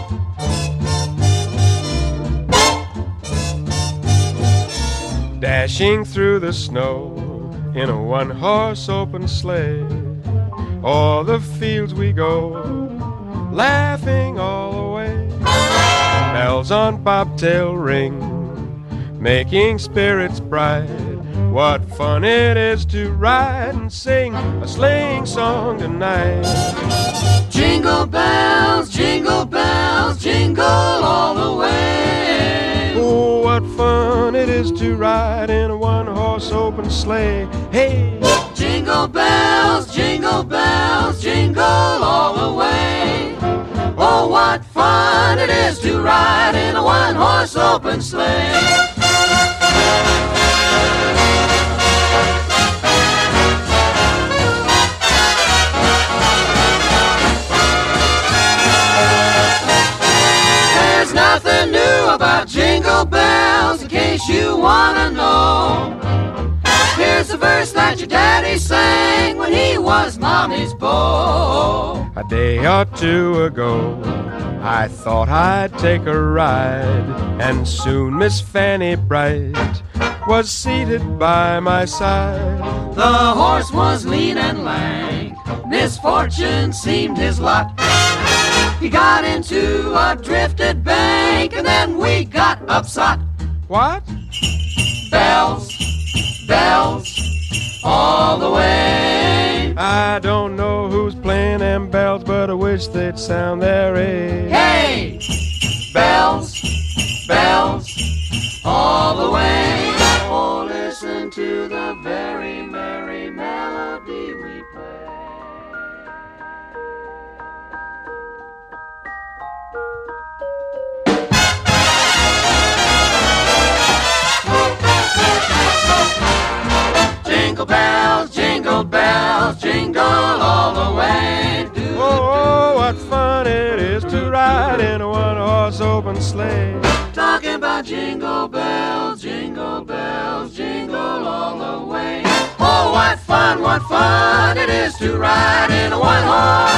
Dashing through the snow in a one-horse open sleigh, o'er the fields we go, laughing all the way. Bells on bobtail ring, making spirits bright. What fun it is to ride and sing a sleighing song tonight. Jingle bells, jingle all the way. Oh, what fun it is to ride in a one-horse open sleigh. Hey! Jingle bells, jingle all the way. Oh, what fun it is to ride in a one-horse open sleigh. There's nothing new about jingle bells, in case you wanna know. Here's the verse that your daddy sang when he was mommy's beau. A day or two ago, I thought I'd take a ride, and soon Miss Fanny Bright was seated by my side. The horse was lean and lank, misfortune seemed his lot. He got into a drifted bank, and then we got upset. What? Bells, bells, all the way. I don't know who's playing them bells, but I wish they'd sound their age. Hey! Bells, bells, all the way. Oh, listen to the very merry melody we play. Jingle bells, jingle all the way. Oh, what fun it is to ride in a one-horse open sleigh. Talking about jingle bells, jingle all the way. Oh, what fun it is to ride in a one-horse